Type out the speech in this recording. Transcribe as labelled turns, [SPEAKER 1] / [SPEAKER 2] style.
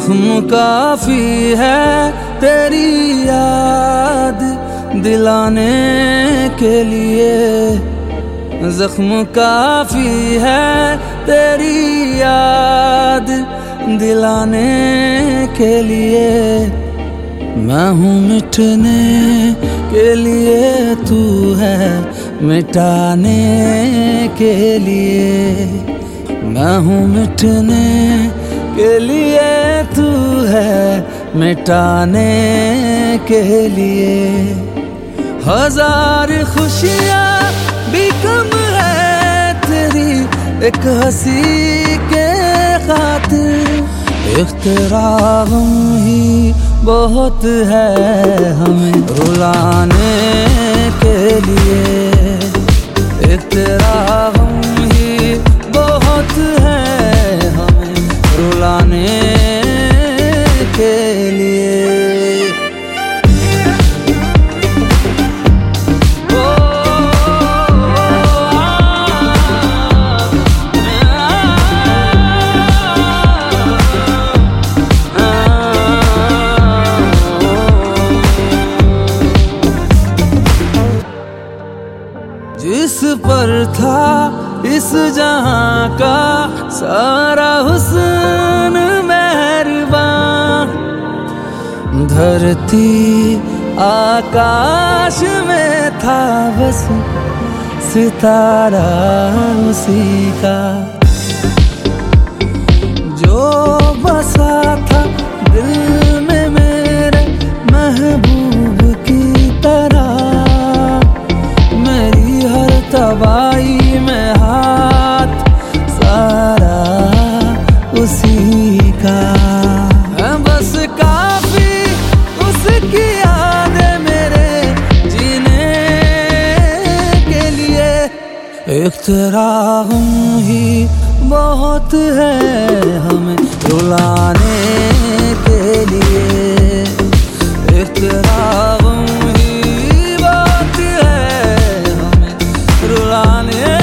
[SPEAKER 1] जख्म काफी है तेरी याद दिलाने के लिए, जख्म काफी है तेरी याद दिलाने के लिए। मैं हूँ मिटने के लिए, तू है मिटाने के लिए। मैं हूँ मिटने के लिए, तू है मिटाने के लिए। हजार खुशियाँ भी कम है तेरी एक हंसी के खातिर, एक तेरा गम ही बहुत है हमें रुलाने के लिए। एक तेरा गम ही बहुत है हमें रुलाने के लिए। जिस पर था इस जहां का सारा हुस्न मेहरबान, धरती आकाश में था बस सितारा उसी का, जो बसा था दिल में मेरे महबूब की तरह। मेरी हर तबाही में हाथ सारा उसी का है, बस काफी उसकी याद है मेरे जीने के लिए। एक तेरा गम ही बहुत है हमें रुलाने के लिए। एक तेरा गम ही बहुत है हमें रुलाने